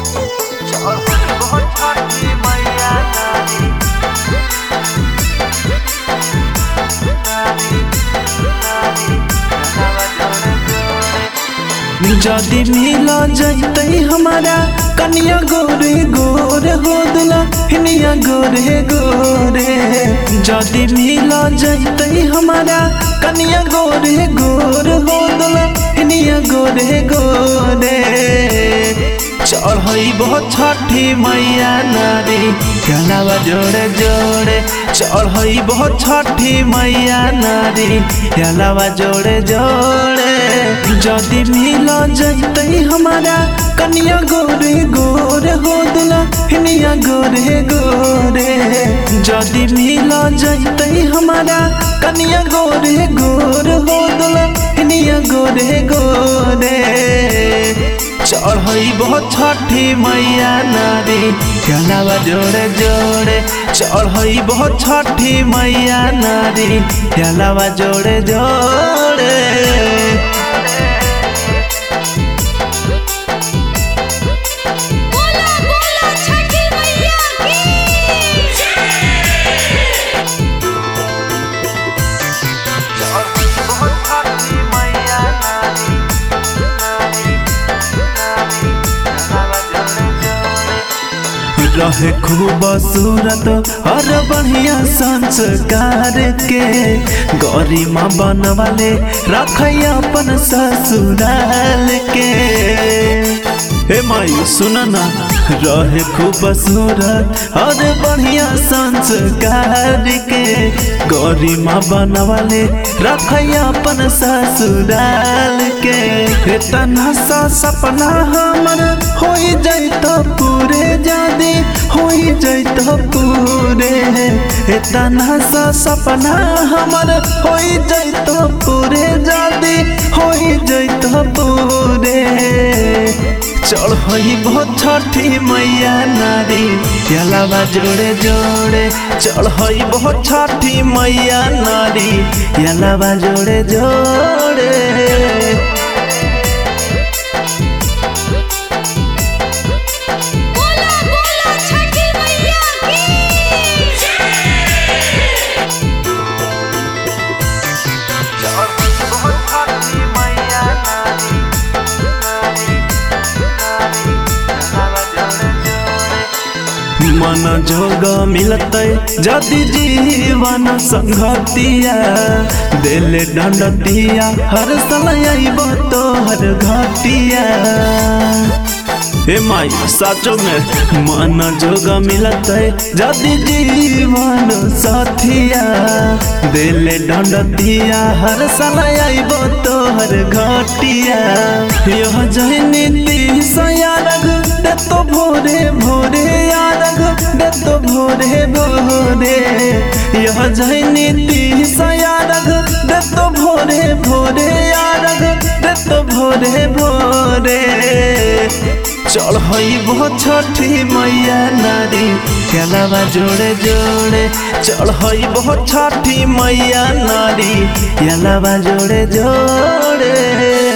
जदि मिल जैते हमारा कनिया गोरे गोर हो दुला हिनिया गोरे गोरे। जदि मिल जैते हमारा कनिया गोरे गोर हो दुला हिनिया गोरे गोरे। चढ़ब छठी मैया नारी गलावा जोड़े जोड़े। चढ़ब छठी मैया नारी गलावा जोड़े जोड़े। जदि मिल जैते हमारा कनिया गोरे गोर हो दुला हिनिया गोरे गोरे। जदि मिल जैते हमारा कनिया गोरे गोर हो दुला हिनिया गोरे गोरे। चढ़ब छठी मैया नारी गलावा जोड़े जोड़े। चढ़ब छठी मैया नारी गलावा जोड़े जोड़े। रहे खूब सूरत और बढ़िया संस्कार के गरिमा बनवाले रखै अपन ससुराल के। हे माई सुन ना, रहे खूब सूरत और बढ़िया संस्कार के गरिमा बनवाले रखै अपन ससुराल के। तना सा सपना हमर हो जाइत पूरे जदि हो जाइत पूरे। तना सा सपना हमर हो जाइत पूरे जदि हो जाइत पूरे। चढ़ब छठी मैया नारी गलावा जोड़े जोड़े। चढ़ब छठी मैया नारी गलावा जोड़े जोड़े। मन जोग मिलते जदि जीवन संगतिया दिल दंडतिया हर समय आइब तोहर घटिया। हे माई साचो में मन जोग मिलते जदि जीवन साथिया दिल दंडतिया हर समय आइब तोहर घटिया। यह जय नीति सयारग दे तो भोरे भोरे यारग दे तो भोरे भोरे। यह जय नीति सयारग दे तो भोरे भोरे यारग दे तो भोरे भोरे। चढ़ब छठी मैया नारी गलावा जोड़े जोड़े। चढ़ब छठी मैया नारी गलावा जोड़े जोड़े।